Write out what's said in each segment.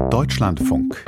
Deutschlandfunk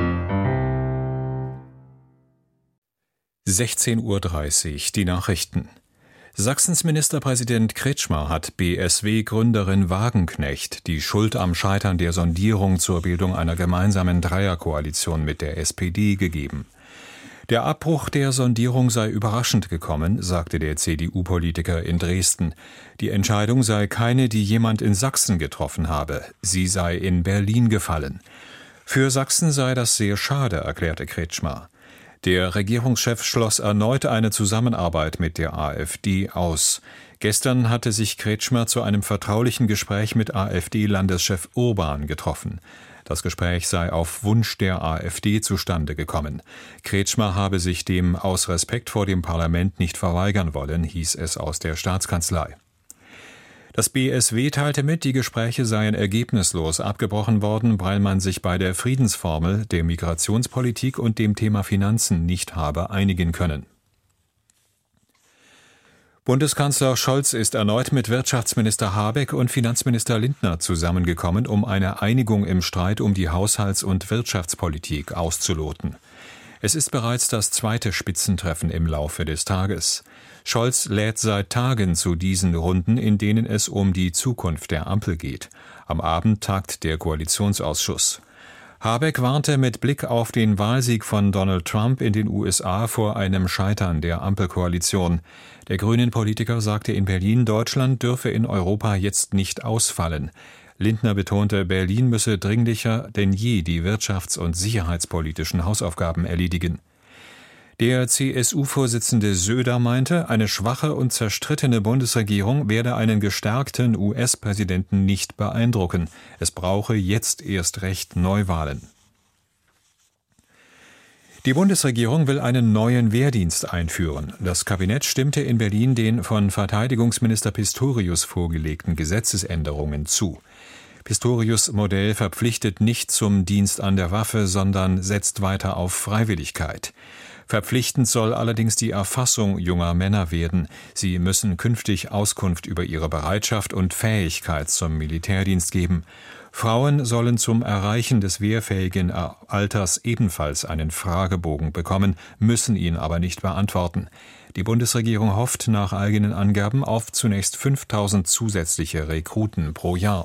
16:30 Uhr, die Nachrichten. Sachsens Ministerpräsident Kretschmer hat BSW-Gründerin Wagenknecht die Schuld am Scheitern der Sondierung zur Bildung einer gemeinsamen Dreierkoalition mit der SPD gegeben. Der Abbruch der Sondierung sei überraschend gekommen, sagte der CDU-Politiker in Dresden. Die Entscheidung sei keine, die jemand in Sachsen getroffen habe. Sie sei in Berlin gefallen. Für Sachsen sei das sehr schade, erklärte Kretschmer. Der Regierungschef schloss erneut eine Zusammenarbeit mit der AfD aus. Gestern hatte sich Kretschmer zu einem vertraulichen Gespräch mit AfD-Landeschef Urban getroffen. Das Gespräch sei auf Wunsch der AfD zustande gekommen. Kretschmer habe sich dem aus Respekt vor dem Parlament nicht verweigern wollen, hieß es aus der Staatskanzlei. Das BSW teilte mit, die Gespräche seien ergebnislos abgebrochen worden, weil man sich bei der Friedensformel, der Migrationspolitik und dem Thema Finanzen nicht habe einigen können. Bundeskanzler Scholz ist erneut mit Wirtschaftsminister Habeck und Finanzminister Lindner zusammengekommen, um eine Einigung im Streit um die Haushalts- und Wirtschaftspolitik auszuloten. Es ist bereits das zweite Spitzentreffen im Laufe des Tages. Scholz lädt seit Tagen zu diesen Runden, in denen es um die Zukunft der Ampel geht. Am Abend tagt der Koalitionsausschuss. Habeck warnte mit Blick auf den Wahlsieg von Donald Trump in den USA vor einem Scheitern der Ampelkoalition. Der Grünen-Politiker sagte in Berlin, Deutschland dürfe in Europa jetzt nicht ausfallen. Lindner betonte, Berlin müsse dringlicher denn je die wirtschafts- und sicherheitspolitischen Hausaufgaben erledigen. Der CSU-Vorsitzende Söder meinte, eine schwache und zerstrittene Bundesregierung werde einen gestärkten US-Präsidenten nicht beeindrucken. Es brauche jetzt erst recht Neuwahlen. Die Bundesregierung will einen neuen Wehrdienst einführen. Das Kabinett stimmte in Berlin den von Verteidigungsminister Pistorius vorgelegten Gesetzesänderungen zu. Pistorius' Modell verpflichtet nicht zum Dienst an der Waffe, sondern setzt weiter auf Freiwilligkeit. Verpflichtend soll allerdings die Erfassung junger Männer werden. Sie müssen künftig Auskunft über ihre Bereitschaft und Fähigkeit zum Militärdienst geben. Frauen sollen zum Erreichen des wehrfähigen Alters ebenfalls einen Fragebogen bekommen, müssen ihn aber nicht beantworten. Die Bundesregierung hofft nach eigenen Angaben auf zunächst 5.000 zusätzliche Rekruten pro Jahr.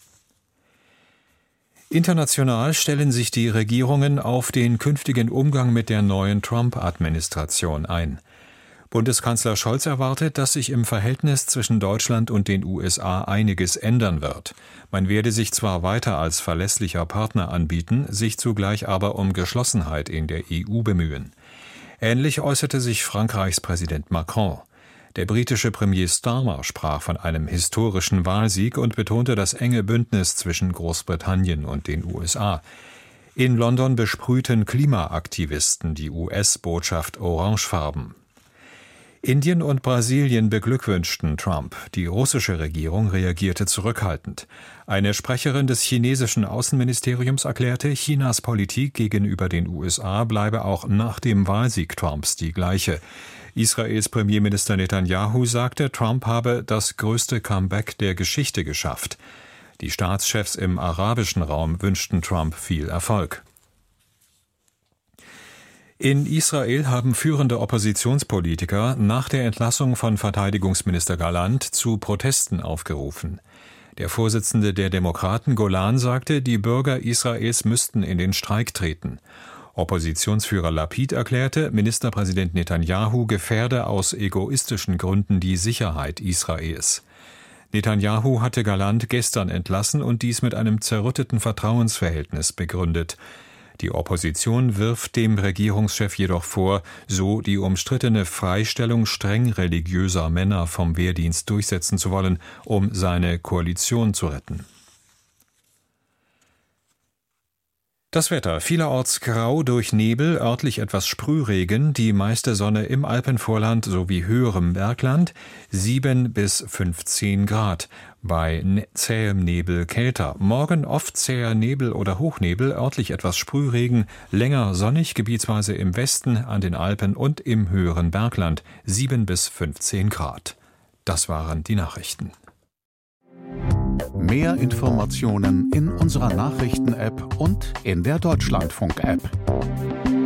International stellen sich die Regierungen auf den künftigen Umgang mit der neuen Trump-Administration ein. Bundeskanzler Scholz erwartet, dass sich im Verhältnis zwischen Deutschland und den USA einiges ändern wird. Man werde sich zwar weiter als verlässlicher Partner anbieten, sich zugleich aber um Geschlossenheit in der EU bemühen. Ähnlich äußerte sich Frankreichs Präsident Macron. Der britische Premier Starmer sprach von einem historischen Wahlsieg und betonte das enge Bündnis zwischen Großbritannien und den USA. In London besprühten Klimaaktivisten die US-Botschaft orangefarben. Indien und Brasilien beglückwünschten Trump. Die russische Regierung reagierte zurückhaltend. Eine Sprecherin des chinesischen Außenministeriums erklärte, Chinas Politik gegenüber den USA bleibe auch nach dem Wahlsieg Trumps die gleiche. Israels Premierminister Netanyahu sagte, Trump habe das größte Comeback der Geschichte geschafft. Die Staatschefs im arabischen Raum wünschten Trump viel Erfolg. In Israel haben führende Oppositionspolitiker nach der Entlassung von Verteidigungsminister Gallant zu Protesten aufgerufen. Der Vorsitzende der Demokraten Golan sagte, die Bürger Israels müssten in den Streik treten. Oppositionsführer Lapid erklärte, Ministerpräsident Netanyahu gefährde aus egoistischen Gründen die Sicherheit Israels. Netanyahu hatte Gallant gestern entlassen und dies mit einem zerrütteten Vertrauensverhältnis begründet. Die Opposition wirft dem Regierungschef jedoch vor, so die umstrittene Freistellung streng religiöser Männer vom Wehrdienst durchsetzen zu wollen, um seine Koalition zu retten. Das Wetter: vielerorts grau durch Nebel, örtlich etwas Sprühregen, die meiste Sonne im Alpenvorland sowie höherem Bergland, 7 bis 15 Grad. Bei zähem Nebel kälter. Morgen oft zäher Nebel oder Hochnebel, örtlich etwas Sprühregen, länger sonnig, gebietsweise im Westen, an den Alpen und im höheren Bergland, 7 bis 15 Grad. Das waren die Nachrichten. Mehr Informationen in unserer Nachrichten-App und in der Deutschlandfunk-App.